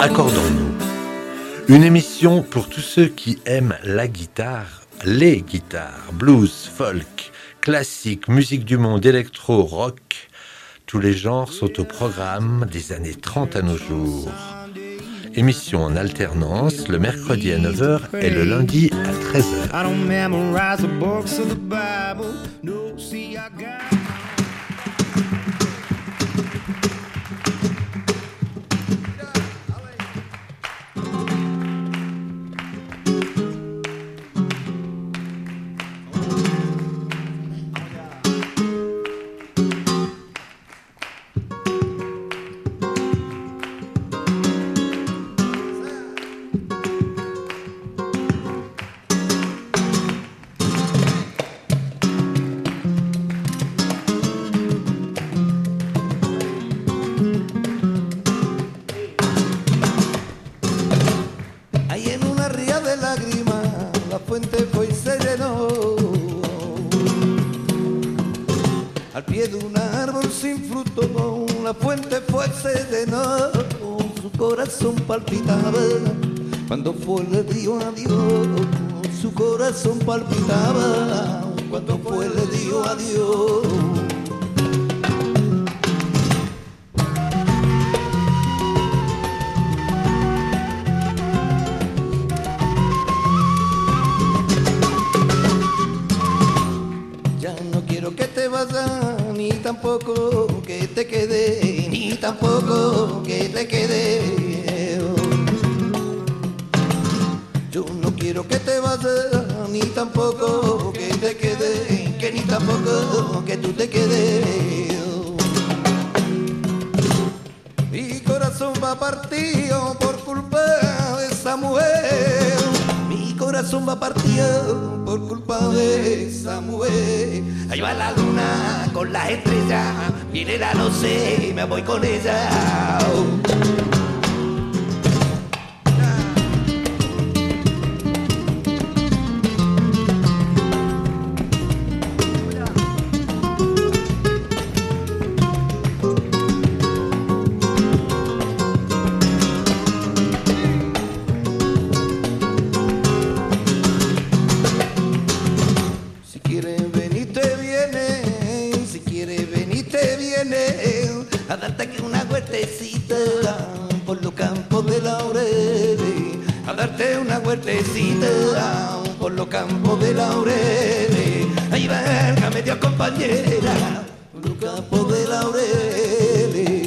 Accordons-nous. Une émission pour tous ceux qui aiment la guitare, les guitares, blues, folk, classique, musique du monde, électro, rock. Tous les genres sont au programme des années 30 à nos jours. Émission en alternance le mercredi à 9h et le lundi à 13h. Palpitaba cuando fue le dio adiós, su corazón palpitaba cuando fue le dio adiós. Ya no quiero que te vayas, ni tampoco que te quede, ni tampoco que te quede. Yo no quiero que te vayas, ni tampoco que te quede, que ni tampoco que tú te quedes. Mi corazón va partido por culpa de esa mujer. Mi corazón va partido por culpa de esa mujer. Ahí va la luna con las estrellas, viene la noche, me voy con ella. A darte aquí una huertecita por los campos de laureles, a darte una huertecita por los campos de laureles. Ahí válgame Dios, compañera, por los campos de laureles.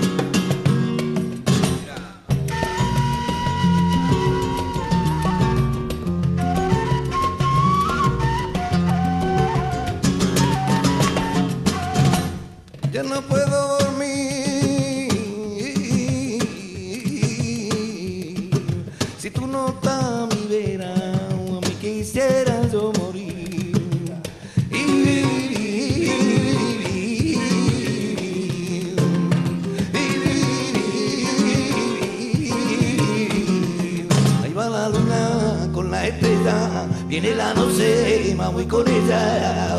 Ya no puedo dormir si tú no estás mi vera, a mí quisiera yo morir. Ahí va la luna con la estrella, viene la noche, me voy con ella.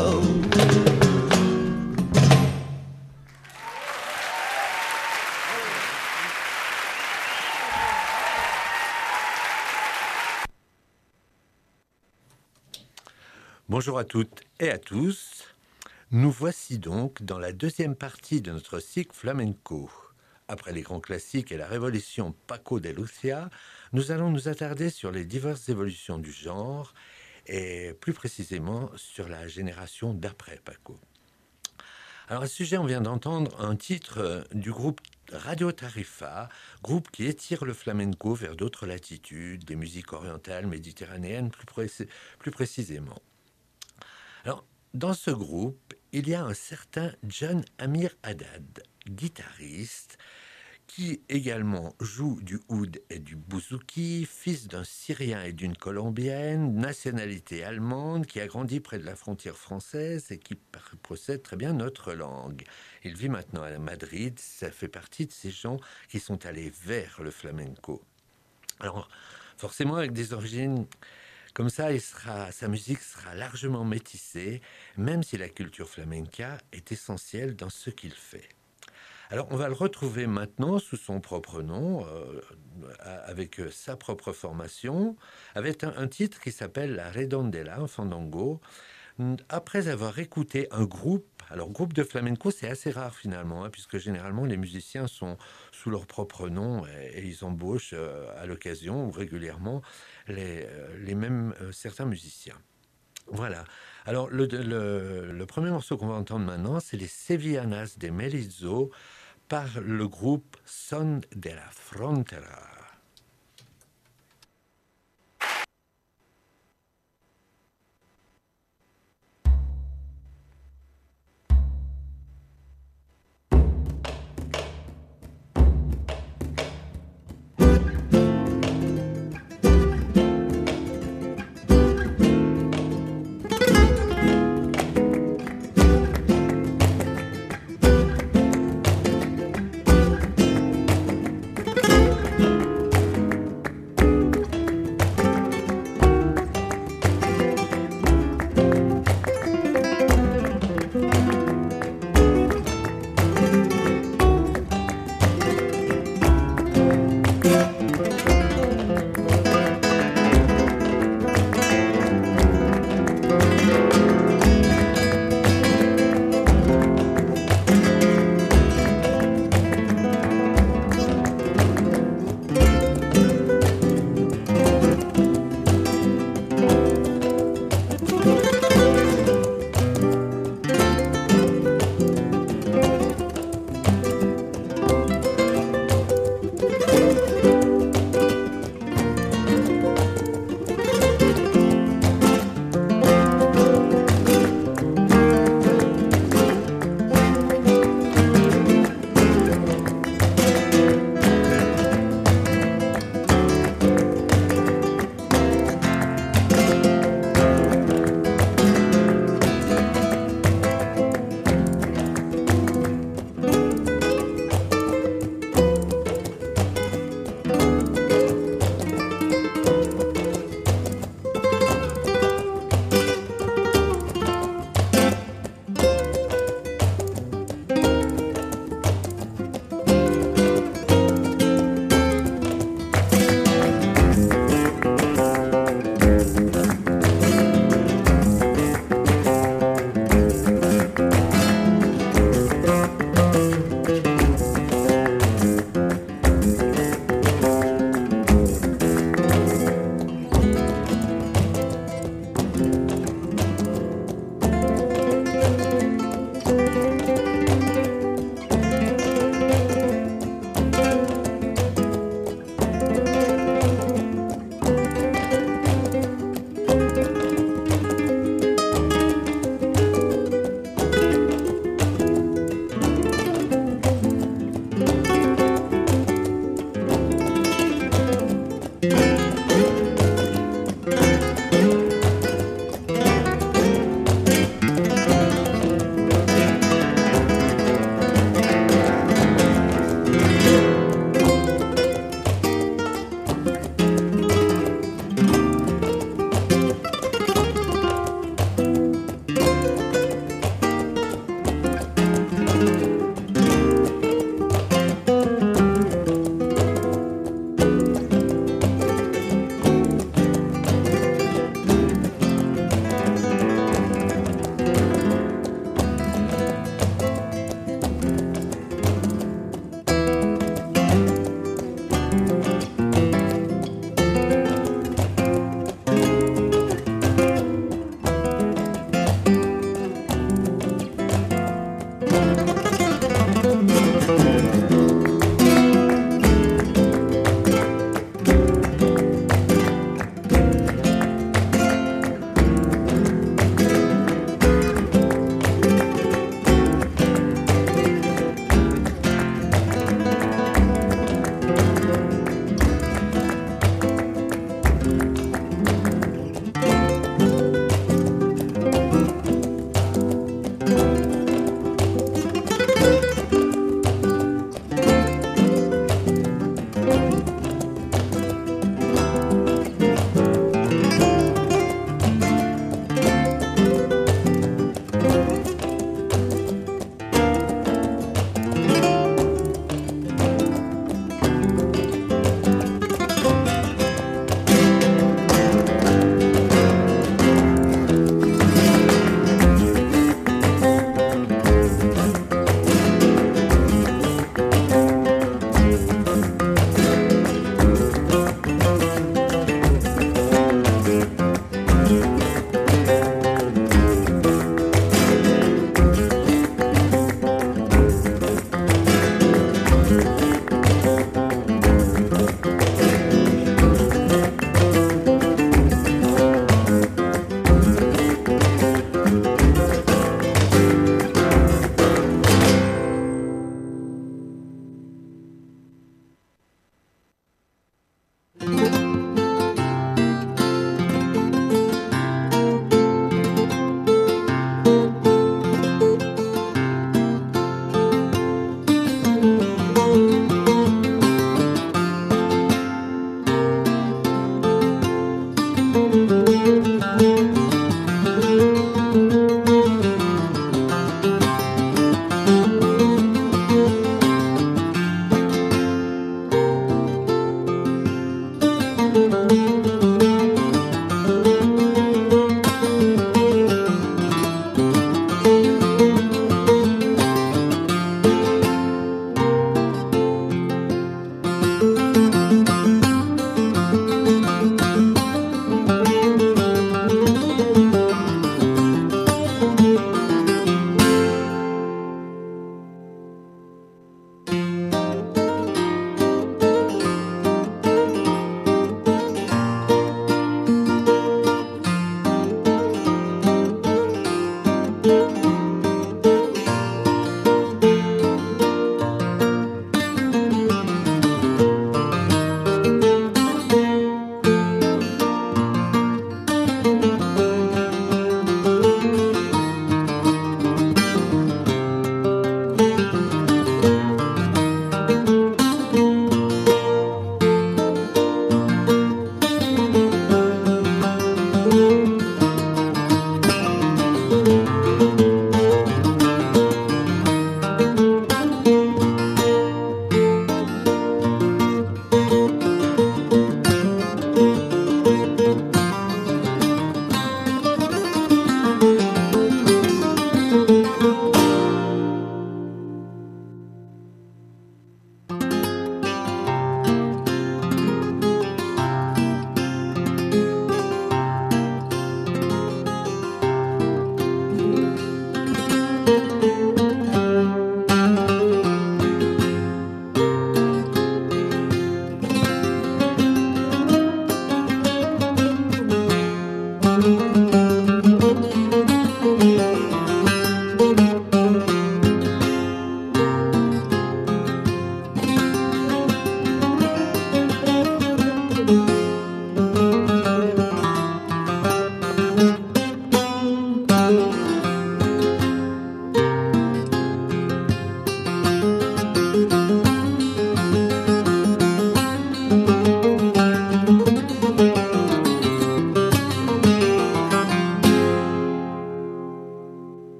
Bonjour à toutes et à tous. Nous voici donc dans la deuxième partie de notre cycle flamenco. Après les grands classiques et la révolution Paco de Lucia, nous allons nous attarder sur les diverses évolutions du genre et plus précisément sur la génération d'après Paco. Alors à ce sujet, on vient d'entendre un titre du groupe Radio Tarifa, groupe qui étire le flamenco vers d'autres latitudes, des musiques orientales, méditerranéennes plus précisément. Alors, dans ce groupe, il y a un certain John Amir Haddad, guitariste, qui également joue du oud et du bouzouki, fils d'un Syrien et d'une Colombienne, nationalité allemande, qui a grandi près de la frontière française et qui possède très bien notre langue. Il vit maintenant à Madrid, ça fait partie de ces gens qui sont allés vers le flamenco. Alors, forcément, avec des origines comme ça, sa musique sera largement métissée, même si la culture flamenca est essentielle dans ce qu'il fait. Alors, on va le retrouver maintenant sous son propre nom, avec sa propre formation, avec un titre qui s'appelle La Redondela, un fandango. Après avoir écouté un groupe, alors groupe de flamenco, c'est assez rare finalement, hein, puisque généralement les musiciens sont sous leur propre nom et ils embauchent à l'occasion ou régulièrement les mêmes certains musiciens. Voilà. Alors le premier morceau qu'on va entendre maintenant, c'est les Sevillanas de Melizzo par le groupe Son de la Frontera.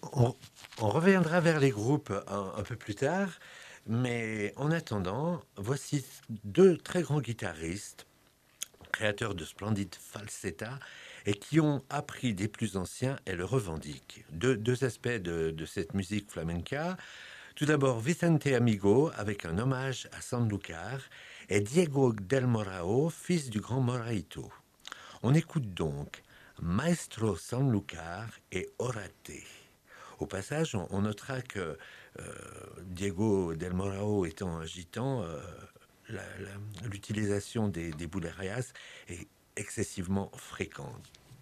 On, on reviendra vers les groupes un peu plus tard, mais en attendant, voici deux très grands guitaristes, créateurs de splendides falsettas, et qui ont appris des plus anciens et le revendiquent. Deux aspects de cette musique flamenca. Tout d'abord, Vicente Amigo, avec un hommage à Sanlúcar, et Diego del Morao, fils du grand Moraito. On écoute donc Maestro Sanlúcar et Orate. Au passage, on notera que Diego del Morao étant un gitan, l'utilisation des bulerías est excessivement fréquente.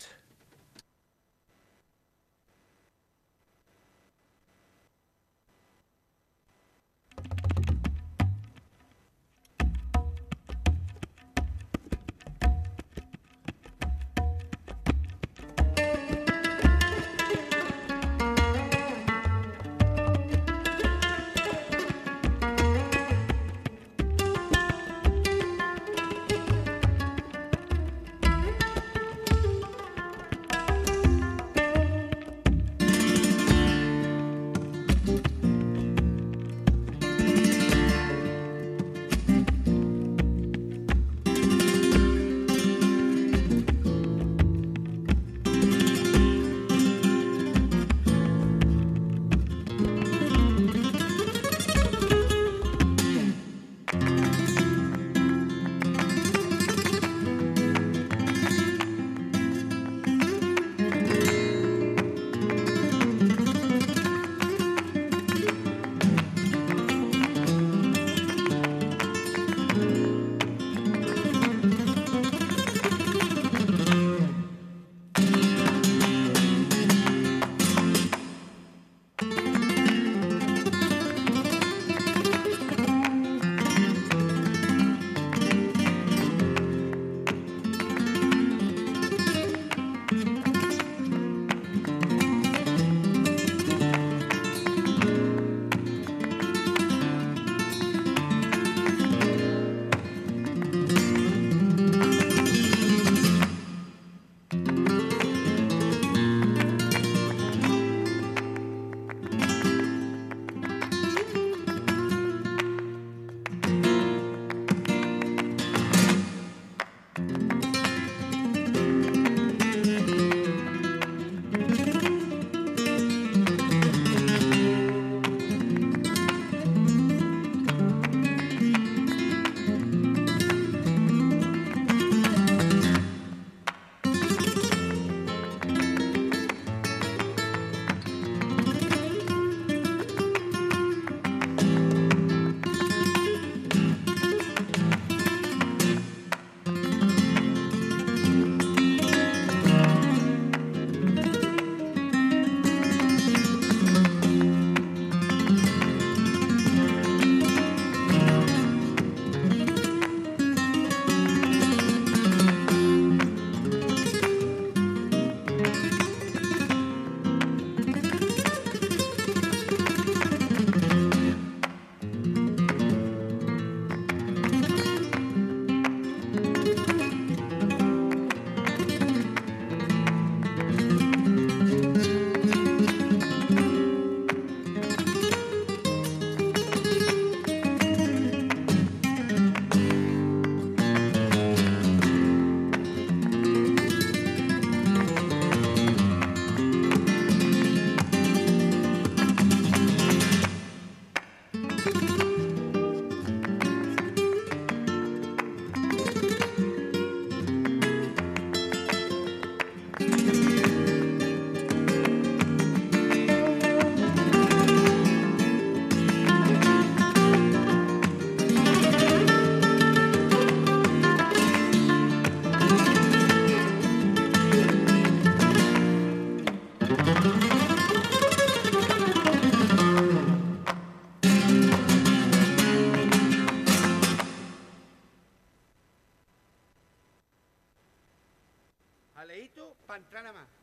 Aleito para entrar nada más.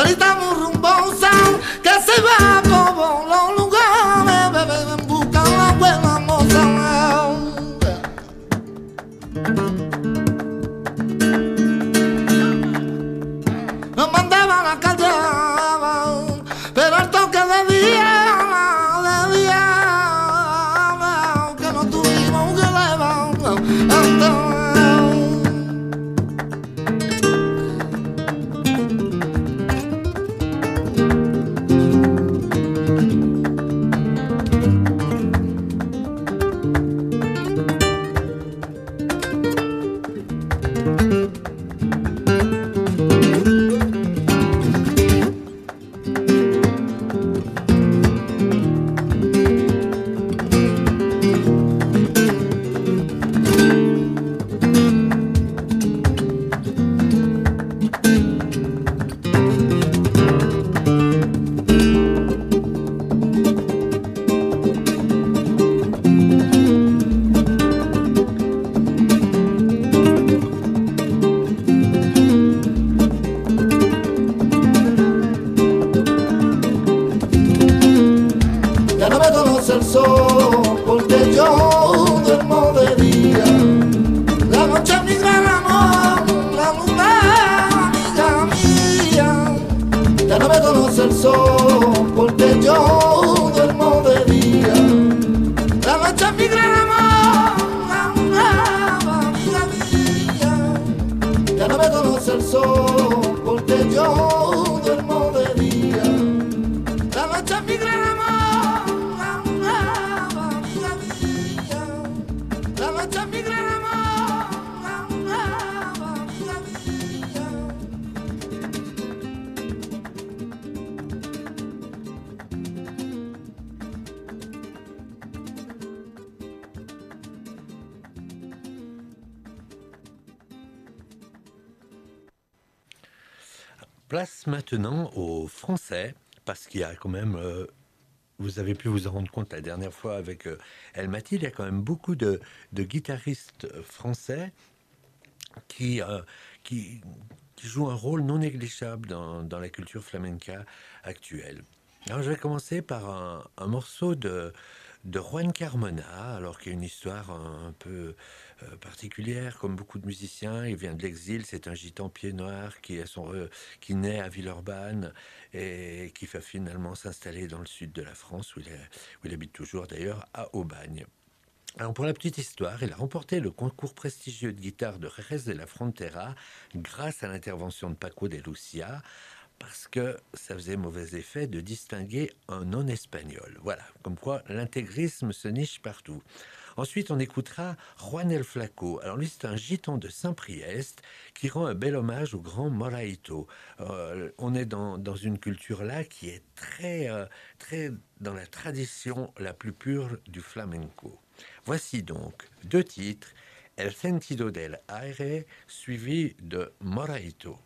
Solita rumbosa que se va por los lugares en busca de una buena moza. Nos mandaban a callar, pero al toque de día, que no tuvimos que levantar. El sol, porque yo duermo de día. La noche es mi gran amor, la luna, amiga mía. Ya no me conoce el sol, porque yo duermo de día. La noche es mi gran amor, la luna, amiga mía. Ya no me conoce el sol, porque yo duermo de día. La noche es mi gran amor. Place maintenant aux Français, parce qu'il y a quand même, vous avez pu vous en rendre compte la dernière fois avec El Mathil, il y a quand même beaucoup de guitaristes français qui jouent un rôle non négligeable dans la culture flamenca actuelle. Alors je vais commencer par un morceau de Juan Carmona, alors qu'il y a une histoire un peu particulière, comme beaucoup de musiciens. Il vient de l'exil, c'est un gitan pied noir qui naît à Villeurbanne et qui va finalement s'installer dans le sud de la France, où il habite toujours d'ailleurs, à Aubagne. Alors pour la petite histoire, il a remporté le concours prestigieux de guitare de Jerez de la Frontera grâce à l'intervention de Paco de Lucia, parce que ça faisait mauvais effet de distinguer un non-espagnol. Voilà, comme quoi l'intégrisme se niche partout. Ensuite, on écoutera Juan el Flaco. Alors lui, c'est un gitan de Saint-Priest qui rend un bel hommage au grand Moraito. On est dans une culture là qui est très dans la tradition la plus pure du flamenco. Voici donc 2 titres, El Sentido del Aire, suivi de Moraito.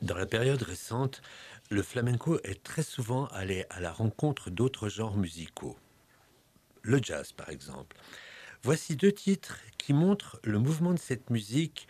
Dans la période récente, le flamenco est très souvent allé à la rencontre d'autres genres musicaux. Le jazz, par exemple. Voici deux titres qui montrent le mouvement de cette musique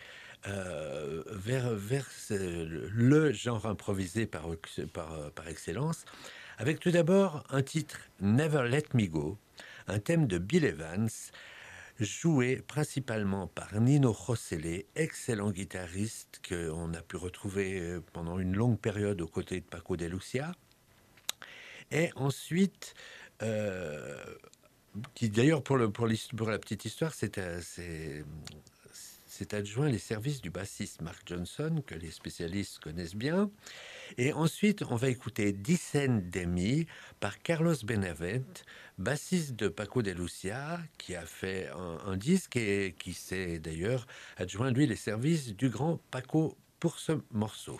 vers le genre improvisé par excellence, avec tout d'abord un titre Never Let Me Go, un thème de Bill Evans, joué principalement par Nino Rosselli, excellent guitariste qu'on a pu retrouver pendant une longue période aux côtés de Paco de Lucia. Et ensuite, qui d'ailleurs pour la petite histoire, c'est adjoint les services du bassiste Mark Johnson, que les spécialistes connaissent bien. Et ensuite, on va écouter Dicen de Mi par Carlos Benavent, bassiste de Paco de Lucia, qui a fait un disque et qui s'est d'ailleurs adjoint, lui, les services du grand Paco pour ce morceau.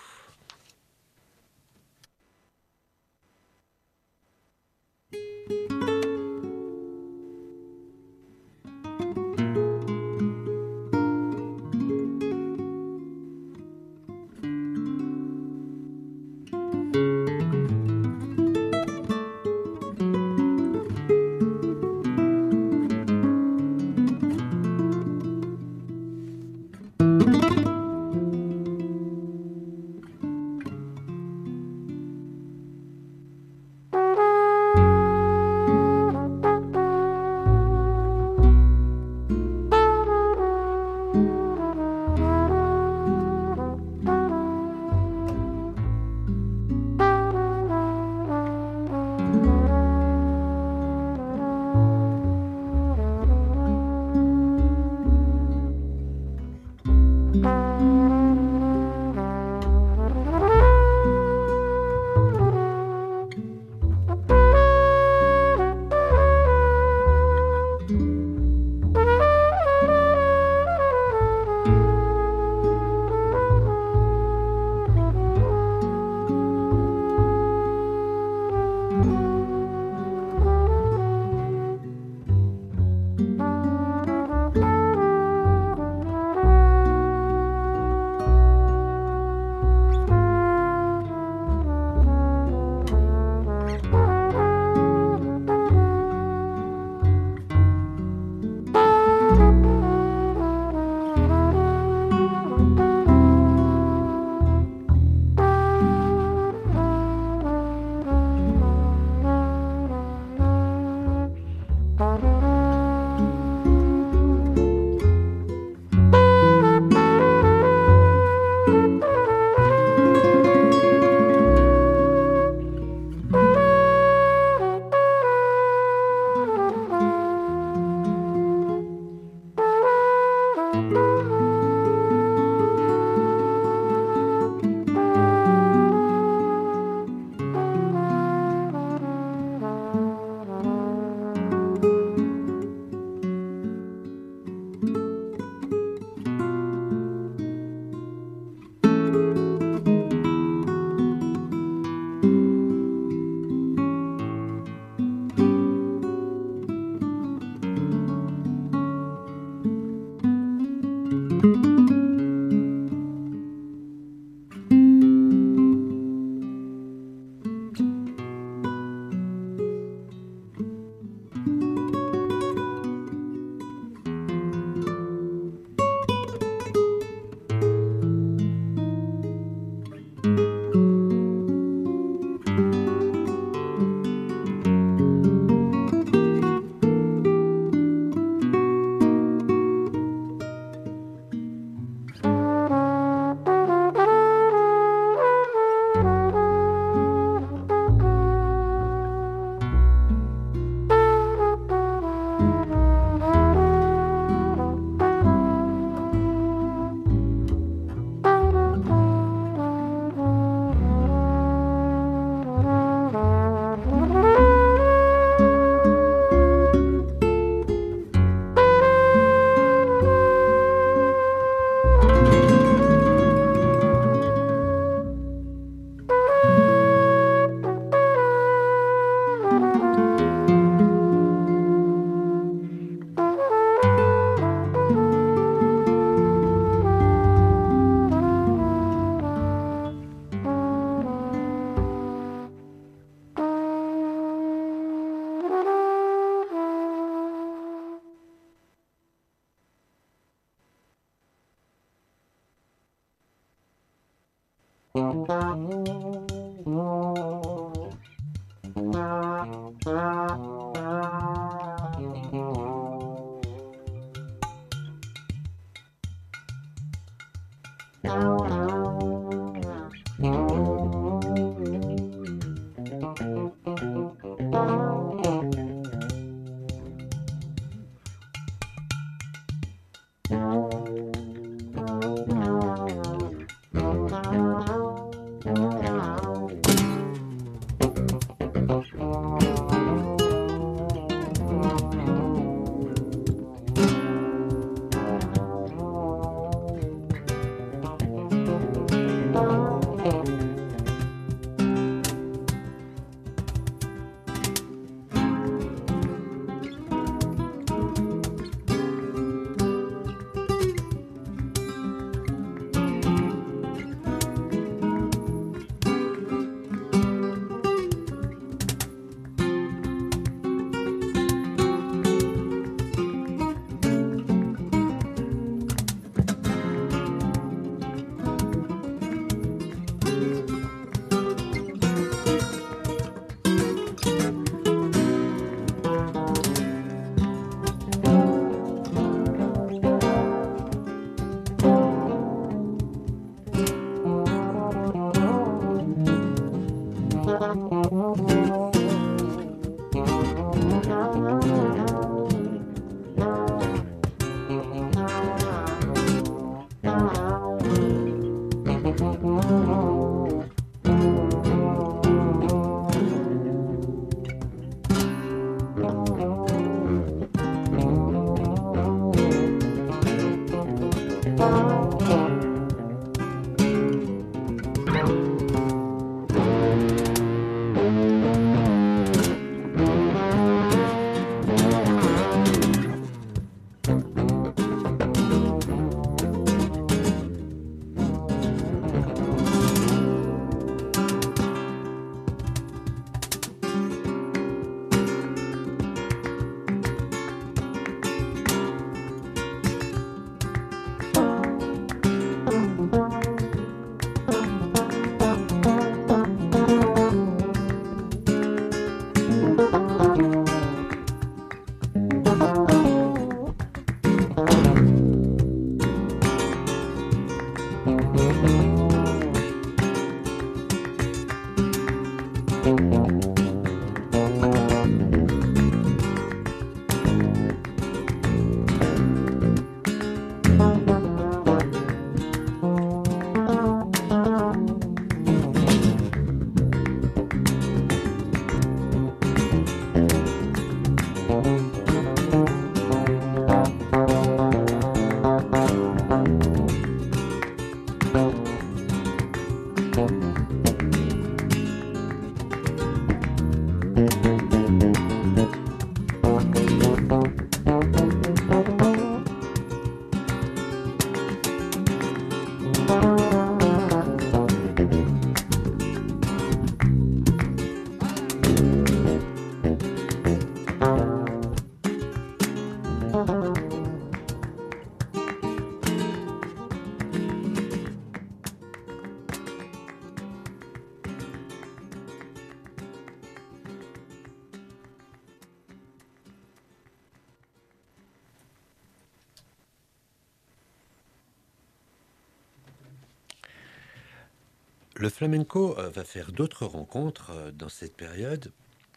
Le flamenco va faire d'autres rencontres dans cette période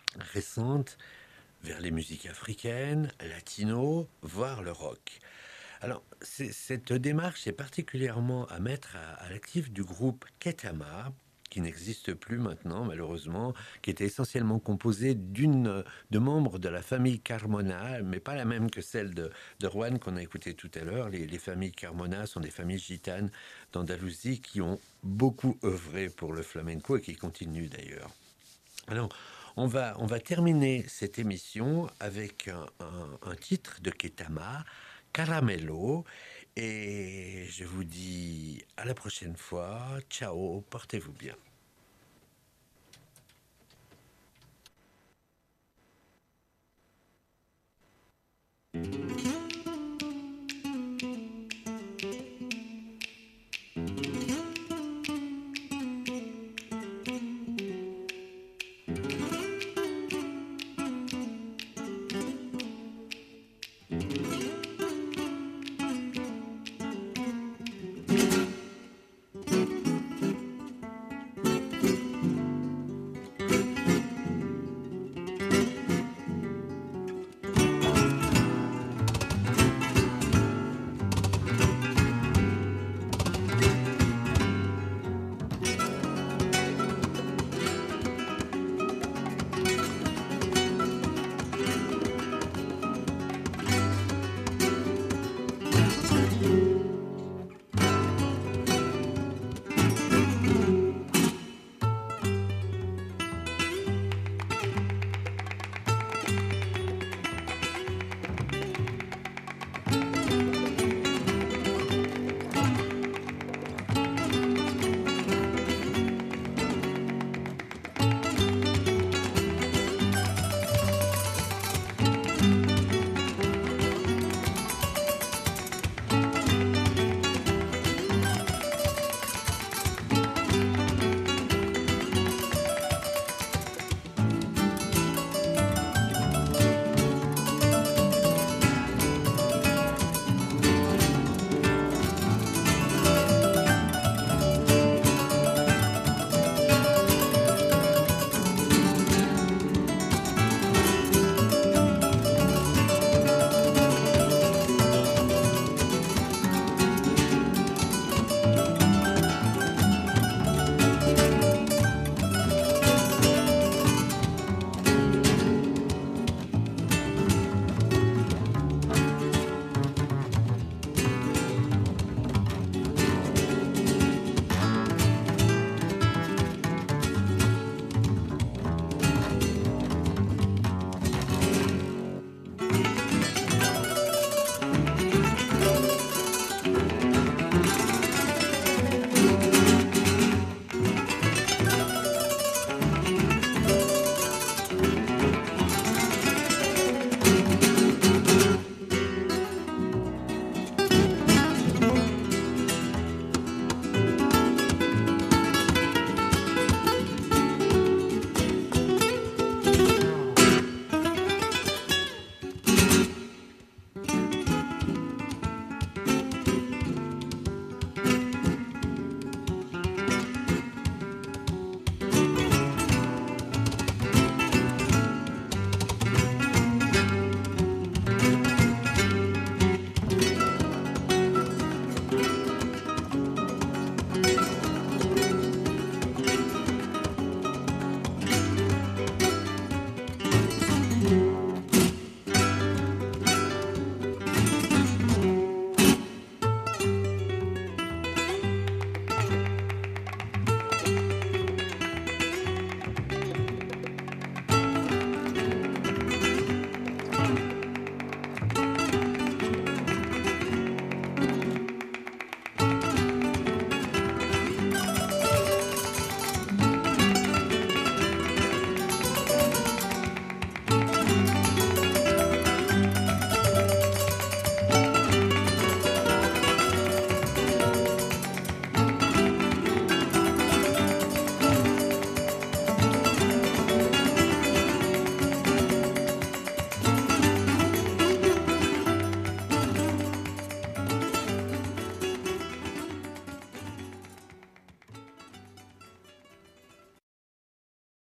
récente vers les musiques africaines, latino, voire le rock. Alors, cette démarche est particulièrement à mettre à l'actif du groupe Ketama, qui n'existe plus maintenant, malheureusement, qui était essentiellement composé de membres de la famille Carmona, mais pas la même que celle de Juan qu'on a écouté tout à l'heure. Les familles Carmona sont des familles gitanes d'Andalousie qui ont beaucoup œuvré pour le flamenco et qui continuent d'ailleurs. Alors, on va terminer cette émission avec un titre de Ketama, Caramello, et je vous dis à la prochaine fois. Ciao, portez-vous bien.